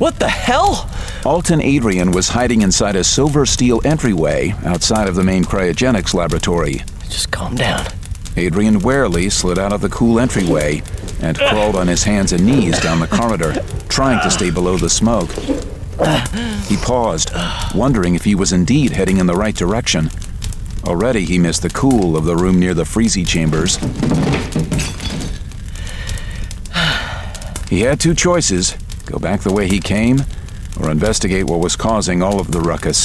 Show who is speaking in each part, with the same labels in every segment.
Speaker 1: What the hell?
Speaker 2: Alton Adrian was hiding inside a silver steel entryway outside of the main cryogenics laboratory.
Speaker 1: Just calm down.
Speaker 2: Adrian warily slid out of the cool entryway and crawled on his hands and knees down the corridor, trying to stay below the smoke. He paused, wondering if he was indeed heading in the right direction. Already he missed the cool of the room near the freezy chambers. He had two choices: go back the way he came, or investigate what was causing all of the ruckus.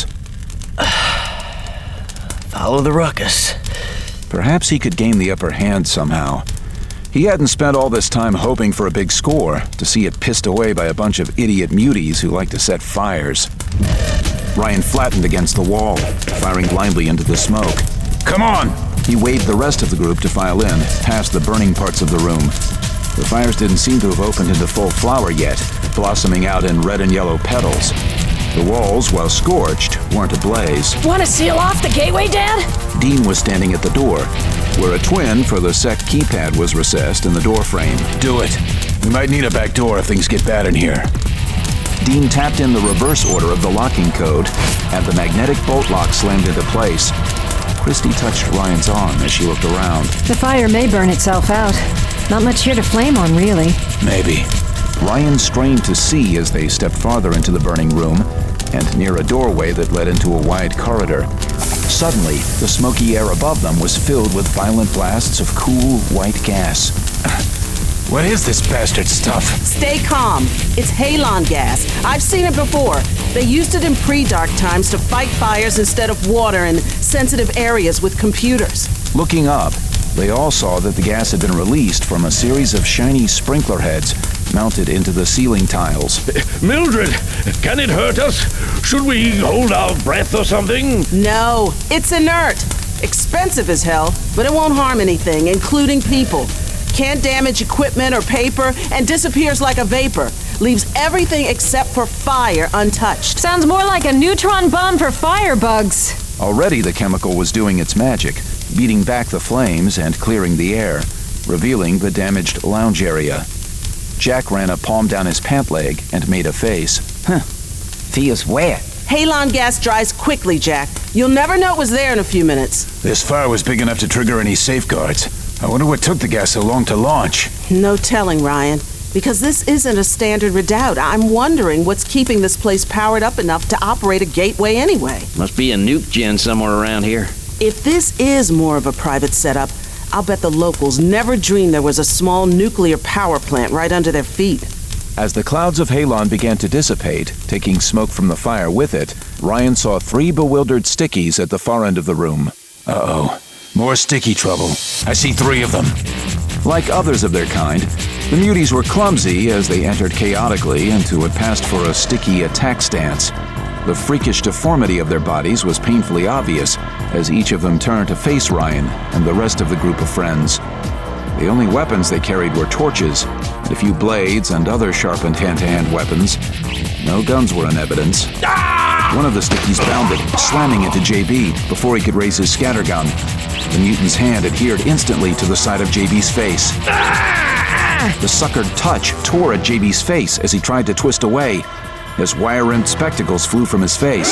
Speaker 1: Follow the ruckus.
Speaker 2: Perhaps he could gain the upper hand somehow. He hadn't spent all this time hoping for a big score, to see it pissed away by a bunch of idiot muties who like to set fires. Ryan flattened against the wall, firing blindly into the smoke. "Come on!" He waved the rest of the group to file in, past the burning parts of the room. The fires didn't seem to have opened into full flower yet, blossoming out in red and yellow petals. The walls, while scorched, weren't ablaze.
Speaker 3: Want to seal off the gateway, Dad?
Speaker 2: Dean was standing at the door, where a twin for the SEC keypad was recessed in the doorframe. "Do it. We might need a back door if things get bad in here." Dean tapped in the reverse order of the locking code, and the magnetic bolt lock slammed into place. Christy touched Ryan's arm as she looked around.
Speaker 3: The fire may burn itself out. Not much here to flame on, really.
Speaker 2: Maybe. Ryan strained to see as they stepped farther into the burning room and near a doorway that led into a wide corridor. Suddenly, the smoky air above them was filled with violent blasts of cool, white gas. "What is this bastard stuff?"
Speaker 4: Stay calm. It's halon gas. I've seen it before. They used it in pre-dark times to fight fires instead of water in sensitive areas with computers.
Speaker 2: Looking up, they all saw that the gas had been released from a series of shiny sprinkler heads mounted into the ceiling tiles.
Speaker 5: "Mildred, can it hurt us? Should we hold our breath or something?"
Speaker 4: No, it's inert. Expensive as hell, but it won't harm anything, including people. Can't damage equipment or paper, and disappears like a vapor. Leaves everything except for fire untouched.
Speaker 3: Sounds more like a neutron bomb for firebugs.
Speaker 2: Already the chemical was doing its magic, beating back the flames and clearing the air, revealing the damaged lounge area. Jack ran a palm down his pant leg and made a face.
Speaker 6: Feels wet.
Speaker 4: Halon gas dries quickly, Jack. You'll never know it was there in a few minutes.
Speaker 2: This fire was big enough to trigger any safeguards. I wonder what took the gas so long to launch.
Speaker 4: No telling, Ryan. Because this isn't a standard redoubt, I'm wondering what's keeping this place powered up enough to operate a gateway anyway.
Speaker 6: Must be a nuke gen somewhere around here.
Speaker 4: If this is more of a private setup, I'll bet the locals never dreamed there was a small nuclear power plant right under their feet.
Speaker 2: As the clouds of halon began to dissipate, taking smoke from the fire with it, Ryan saw 3 bewildered stickies at the far end of the room. Uh-oh. More sticky trouble. I see 3 of them. Like others of their kind, the muties were clumsy as they entered chaotically into what passed for a sticky attack stance. The freakish deformity of their bodies was painfully obvious as each of them turned to face Ryan and the rest of the group of friends. The only weapons they carried were torches and a few blades and other sharpened hand-to-hand weapons. No guns were in evidence. One of the stickies bounded, slamming into JB before he could raise his scattergun. The mutant's hand adhered instantly to the side of JB's face. The suckered touch tore at JB's face as he tried to twist away. His wire-rimmed spectacles flew from his face.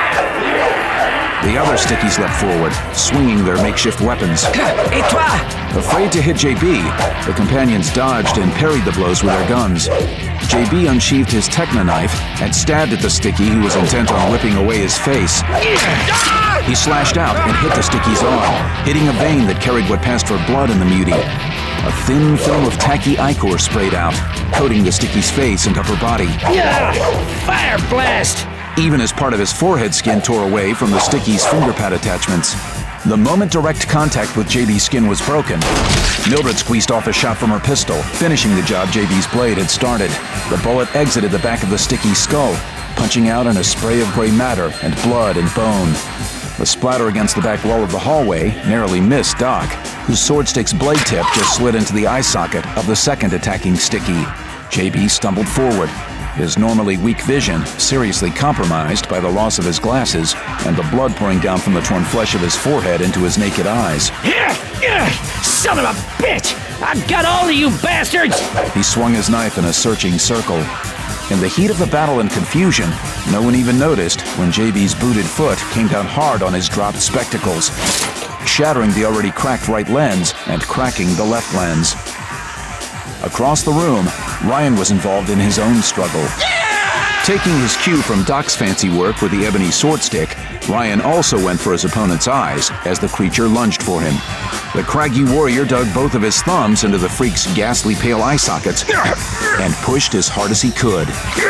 Speaker 2: The other stickies leapt forward, swinging their makeshift weapons. Afraid to hit JB, the companions dodged and parried the blows with their guns. JB unsheathed his Techna knife and stabbed at the sticky who was intent on whipping away his face. He slashed out and hit the sticky's arm, hitting a vein that carried what passed for blood in the mutie. A thin film of tacky ichor sprayed out, coating the sticky's face and upper body.
Speaker 6: Fire blast!
Speaker 2: Even as part of his forehead skin tore away from the sticky's finger pad attachments. The moment direct contact with JB's skin was broken, Mildred squeezed off a shot from her pistol, finishing the job JB's blade had started. The bullet exited the back of the sticky's skull, punching out in a spray of gray matter and blood and bone. The splatter against the back wall of the hallway narrowly missed Doc, whose swordstick's blade tip just slid into the eye socket of the second attacking sticky. JB stumbled forward, his normally weak vision seriously compromised by the loss of his glasses and the blood pouring down from the torn flesh of his forehead into his naked eyes.
Speaker 6: Son of a bitch! I've got all of you bastards!
Speaker 2: He swung his knife in a searching circle. In the heat of the battle and confusion, no one even noticed when JB's booted foot came down hard on his dropped spectacles, shattering the already cracked right lens and cracking the left lens. Across the room, Ryan was involved in his own struggle. Taking his cue from Doc's fancy work with the ebony sword stick, Ryan also went for his opponent's eyes as the creature lunged for him. The craggy warrior dug both of his thumbs into the freak's ghastly pale eye sockets and pushed as hard as he could.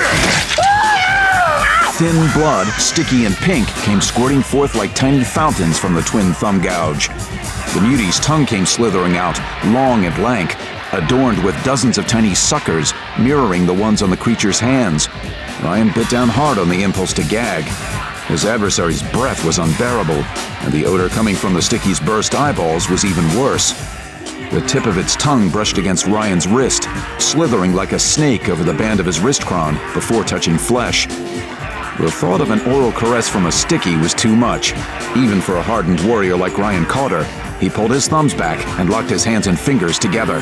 Speaker 2: Thin blood, sticky and pink, came squirting forth like tiny fountains from the twin thumb gouge. The mutie's tongue came slithering out, long and lank, adorned with dozens of tiny suckers, mirroring the ones on the creature's hands. Ryan bit down hard on the impulse to gag. His adversary's breath was unbearable, and the odor coming from the sticky's burst eyeballs was even worse. The tip of its tongue brushed against Ryan's wrist, slithering like a snake over the band of his wrist crown before touching flesh. The thought of an oral caress from a sticky was too much, even for a hardened warrior like Ryan Carter. He pulled his thumbs back and locked his hands and fingers together.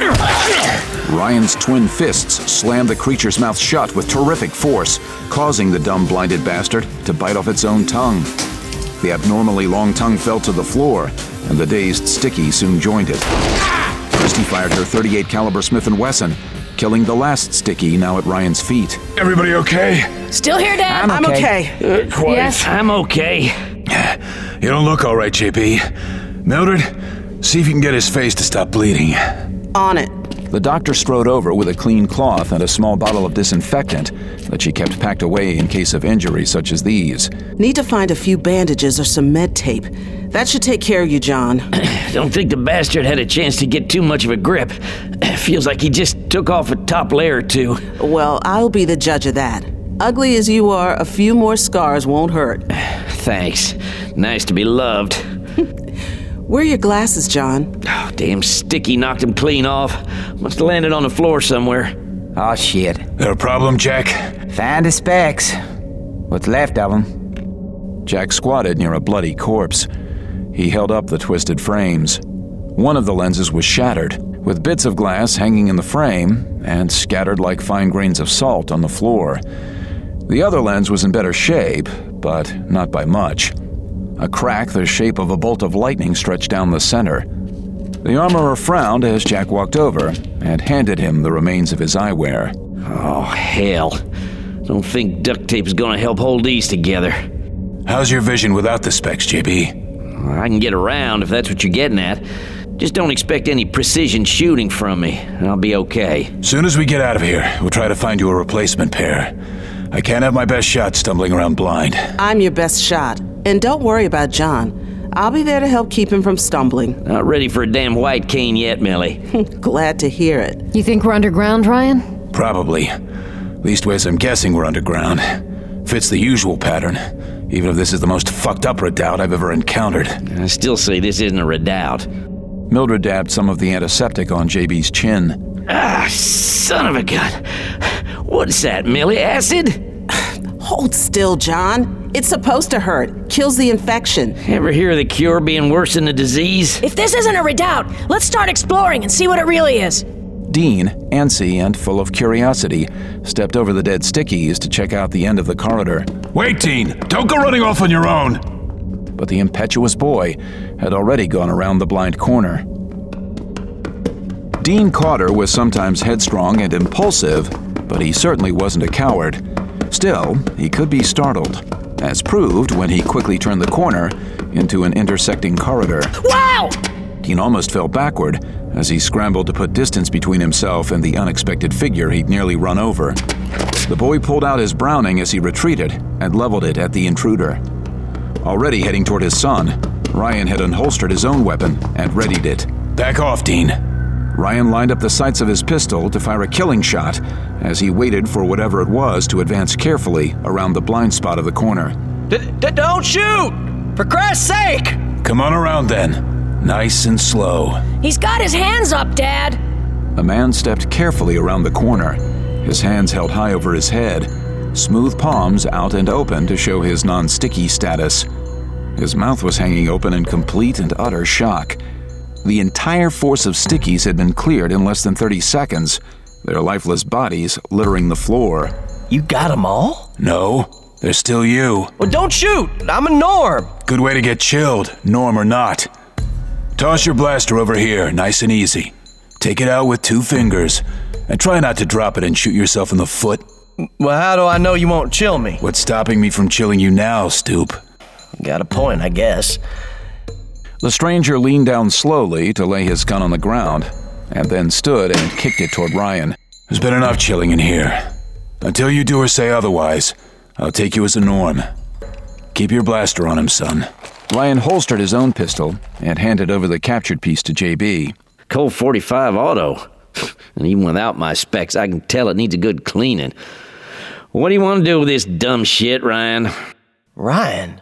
Speaker 2: Ryan's twin fists slammed the creature's mouth shut with terrific force, causing the dumb, blinded bastard to bite off its own tongue. The abnormally long tongue fell to the floor, and the dazed sticky soon joined it. Christy fired her .38 caliber Smith & Wesson, killing the last sticky now at Ryan's feet.
Speaker 5: Everybody okay?
Speaker 3: Still here, Dad?
Speaker 4: I'm okay.
Speaker 5: Quiet.
Speaker 3: Yes.
Speaker 6: I'm okay.
Speaker 2: You don't look all right, JP. Mildred, see if you can get his face to stop bleeding.
Speaker 4: On it.
Speaker 2: The doctor strode over with a clean cloth and a small bottle of disinfectant that she kept packed away in case of injuries such as these.
Speaker 4: Need to find a few bandages or some med tape. That should take care of you, John.
Speaker 6: Don't think the bastard had a chance to get too much of a grip. Feels like he just took off a top layer or two.
Speaker 4: Well, I'll be the judge of that. Ugly as you are, a few more scars won't hurt.
Speaker 6: Thanks. Nice to be loved.
Speaker 4: Where are your glasses, John?
Speaker 6: Oh, damn sticky knocked him clean off. Must have landed on the floor somewhere.
Speaker 7: Oh, shit.
Speaker 2: There a problem, Jack?
Speaker 7: Find the specs. What's left of them.
Speaker 2: Jack squatted near a bloody corpse. He held up the twisted frames. One of the lenses was shattered, with bits of glass hanging in the frame and scattered like fine grains of salt on the floor. The other lens was in better shape, but not by much. A crack the shape of a bolt of lightning stretched down the center. The armorer frowned as Jack walked over and handed him the remains of his eyewear.
Speaker 6: Oh, hell. Don't think duct tape's gonna help hold these together.
Speaker 2: How's your vision without the specs, JB?
Speaker 6: I can get around if that's what you're getting at. Just don't expect any precision shooting from me. I'll be okay.
Speaker 2: Soon as we get out of here, we'll try to find you a replacement pair. I can't have my best shot stumbling around blind.
Speaker 4: I'm your best shot. And don't worry about John. I'll be there to help keep him from stumbling.
Speaker 6: Not ready for a damn white cane yet, Millie.
Speaker 4: Glad to hear it.
Speaker 3: You think we're underground, Ryan?
Speaker 2: Probably. Leastways, I'm guessing we're underground. Fits the usual pattern, even if this is the most fucked up redoubt I've ever encountered.
Speaker 6: I still say this isn't a redoubt.
Speaker 2: Mildred dabbed some of the antiseptic on JB's chin.
Speaker 6: Ah, son of a gun. What's that, Millie? Acid?
Speaker 4: Hold still, John. It's supposed to hurt. Kills the infection.
Speaker 6: Ever hear of the cure being worse than the disease?
Speaker 8: If this isn't a redoubt, let's start exploring and see what it really is.
Speaker 2: Dean, antsy and full of curiosity, stepped over the dead stickies to check out the end of the corridor.
Speaker 5: Wait, Dean! Don't go running off on your own!
Speaker 2: But the impetuous boy had already gone around the blind corner. Dean Carter was sometimes headstrong and impulsive, but he certainly wasn't a coward. Still, he could be startled, as proved when he quickly turned the corner into an intersecting corridor.
Speaker 8: Wow!
Speaker 2: Dean almost fell backward as he scrambled to put distance between himself and the unexpected figure he'd nearly run over. The boy pulled out his Browning as he retreated and leveled it at the intruder. Already heading toward his son, Ryan had unholstered his own weapon and readied it.
Speaker 5: Back off, Dean.
Speaker 2: Ryan lined up the sights of his pistol to fire a killing shot as he waited for whatever it was to advance carefully around the blind spot of the corner.
Speaker 1: Don't shoot! For Christ's sake!
Speaker 2: Come on around then. Nice and slow.
Speaker 8: He's got his hands up, Dad.
Speaker 2: A man stepped carefully around the corner, his hands held high over his head, smooth palms out and open to show his non-sticky status. His mouth was hanging open in complete and utter shock. The entire force of stickies had been cleared in less than 30 seconds, their lifeless bodies littering the floor.
Speaker 1: You got them all?
Speaker 2: No, there's still you.
Speaker 1: Well, don't shoot! I'm a Norm!
Speaker 2: Good way to get chilled, Norm or not. Toss your blaster over here, nice and easy. Take it out with 2 fingers, and try not to drop it and shoot yourself in the foot.
Speaker 1: Well, how do I know you won't chill me?
Speaker 2: What's stopping me from chilling you now, Stoop?
Speaker 1: Got a point, I guess.
Speaker 2: The stranger leaned down slowly to lay his gun on the ground, and then stood and kicked it toward Ryan. There's been enough chilling in here. Until you do or say otherwise, I'll take you as a Norm. Keep your blaster on him, son. Ryan holstered his own pistol and handed over the captured piece to JB.
Speaker 6: Colt 45 auto. And even without my specs, I can tell it needs a good cleaning. What do you want to do with this dumb shit, Ryan?
Speaker 1: Ryan?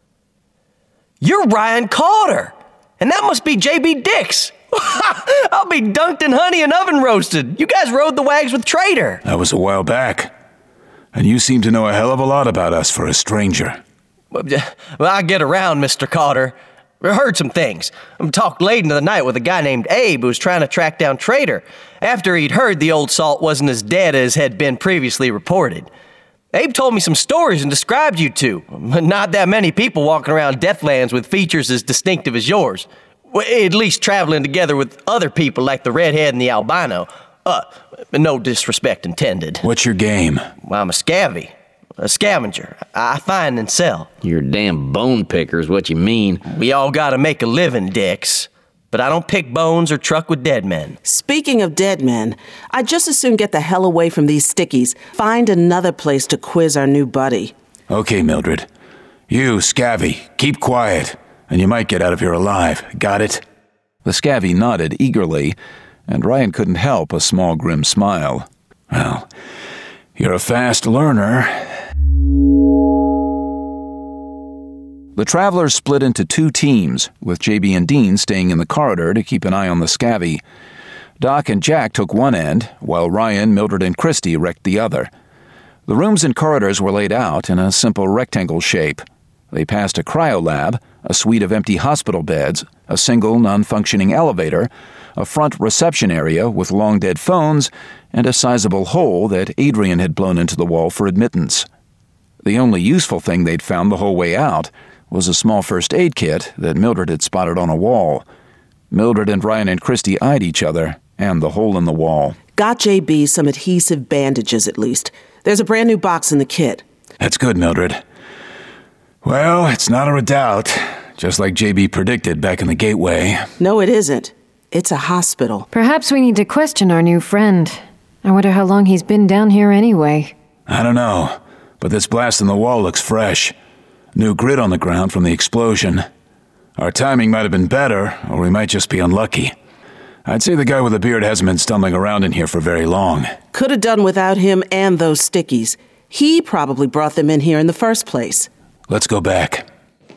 Speaker 1: You're Ryan Carter! And that must be JB Dix! I'll be dunked in honey and oven roasted. You guys rode the wags with Trader.
Speaker 2: That was a while back. And you seem to know a hell of a lot about us for a stranger.
Speaker 1: Well, I get around, Mr. Carter. I heard some things. I talked late into the night with a guy named Abe who was trying to track down Trader after he'd heard the old salt wasn't as dead as had been previously reported. Abe told me some stories and described you two. Not that many people walking around Deathlands with features as distinctive as yours. Well, at least traveling together with other people like the redhead and the albino. No disrespect intended.
Speaker 2: What's your game?
Speaker 1: Well, I'm a scavvy. A scavenger. I find and sell.
Speaker 6: You're a damn bone picker is what you mean.
Speaker 1: We all gotta make a living, Dix. But I don't pick bones or truck with dead men.
Speaker 4: Speaking of dead men, I'd just as soon get the hell away from these stickies. Find another place to quiz our new buddy.
Speaker 2: Okay, Mildred. You, Scavvy, keep quiet, and you might get out of here alive. Got it? The Scavvy nodded eagerly, and Ryan couldn't help a small grim smile. Well, you're a fast learner. The travelers split into 2 teams, with JB and Dean staying in the corridor to keep an eye on the Scavvy. Doc and Jack took one end, while Ryan, Mildred, and Christy wrecked the other. The rooms and corridors were laid out in a simple rectangle shape. They passed a cryolab, a suite of empty hospital beds, a single non-functioning elevator, a front reception area with long-dead phones, and a sizable hole that Adrian had blown into the wall for admittance. The only useful thing they'd found the whole way out was a small first aid kit that Mildred had spotted on a wall. Mildred and Ryan and Christy eyed each other and the hole in the wall.
Speaker 4: Got JB some adhesive bandages at least. There's a brand new box in the kit.
Speaker 2: That's good, Mildred. Well, it's not a redoubt, just like JB predicted back in the Gateway.
Speaker 4: No, it isn't. It's a hospital.
Speaker 3: Perhaps we need to question our new friend. I wonder how long he's been down here anyway.
Speaker 2: I don't know, but this blast in the wall looks fresh. New grit on the ground from the explosion. Our timing might have been better, or we might just be unlucky. I'd say the guy with the beard hasn't been stumbling around in here for very long.
Speaker 4: Could have done without him and those stickies. He probably brought them in here in the first place.
Speaker 2: Let's go back.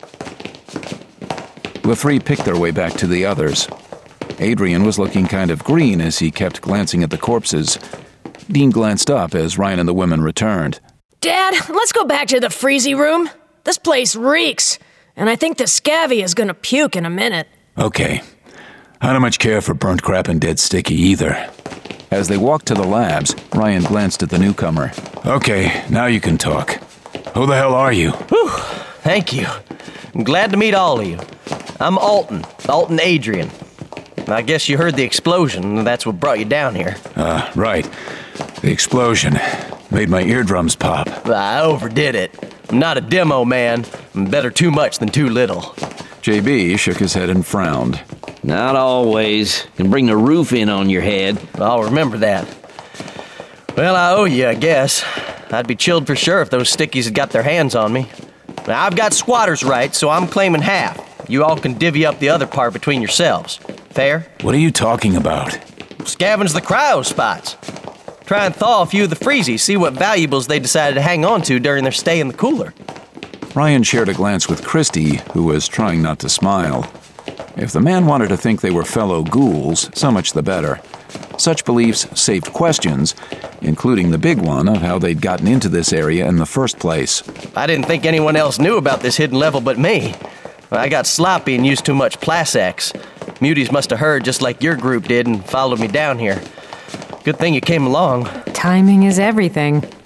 Speaker 2: The 3 picked their way back to the others. Adrian was looking kind of green as he kept glancing at the corpses. Dean glanced up as Ryan and the women returned.
Speaker 8: Dad, let's go back to the freezy room. This place reeks, and I think the Scavvy is gonna puke in a minute.
Speaker 2: Okay. I don't much care for burnt crap and dead sticky either. As they walked to the labs, Ryan glanced at the newcomer. Okay, now you can talk. Who the hell are you?
Speaker 1: Whew, thank you. I'm glad to meet all of you. I'm Alton Adrian. I guess you heard the explosion, and that's what brought you down here.
Speaker 2: Right. The explosion made my eardrums pop.
Speaker 1: I overdid it. I'm not a demo man. I'm better too much than too little.
Speaker 2: JB shook his head and frowned.
Speaker 6: Not always. Can bring the roof in on your head.
Speaker 1: I'll remember that. Well, I owe you, I guess. I'd be chilled for sure if those stickies had got their hands on me. Now, I've got squatter's rights, so I'm claiming half. You all can divvy up the other part between yourselves. Fair?
Speaker 2: What are you talking about?
Speaker 1: Scavenge the cryo spots. Try and thaw a few of the freezies, see what valuables they decided to hang on to during their stay in the cooler.
Speaker 2: Ryan shared a glance with Christy, who was trying not to smile. If the man wanted to think they were fellow ghouls, so much the better. Such beliefs saved questions, including the big one of how they'd gotten into this area in the first place.
Speaker 1: I didn't think anyone else knew about this hidden level but me. I got sloppy and used too much Plasax. Muties must have heard just like your group did and followed me down here. Good thing you came along.
Speaker 3: Timing is everything.